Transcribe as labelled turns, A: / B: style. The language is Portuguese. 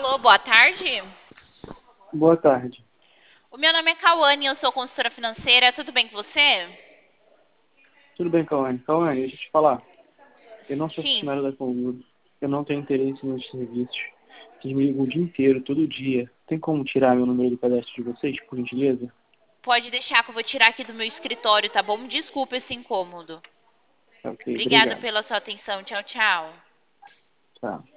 A: Alô, boa tarde.
B: Boa tarde.
A: O meu nome é Cauane, eu sou consultora financeira. Tudo bem com você?
B: Tudo bem, Cauane? Cauane, deixa eu te falar. Eu não sou
A: Sim.
B: funcionário da Conludo. Eu não tenho interesse nos serviços. Vocês me ligam o dia inteiro, todo dia. Tem como tirar meu número do cadastro de vocês, por gentileza?
A: Pode deixar que eu vou tirar aqui do meu escritório, tá bom? Desculpa esse incômodo.
B: Ok,
A: Obrigada
B: obrigado.
A: pela sua atenção. Tchau, tchau.
B: Tá.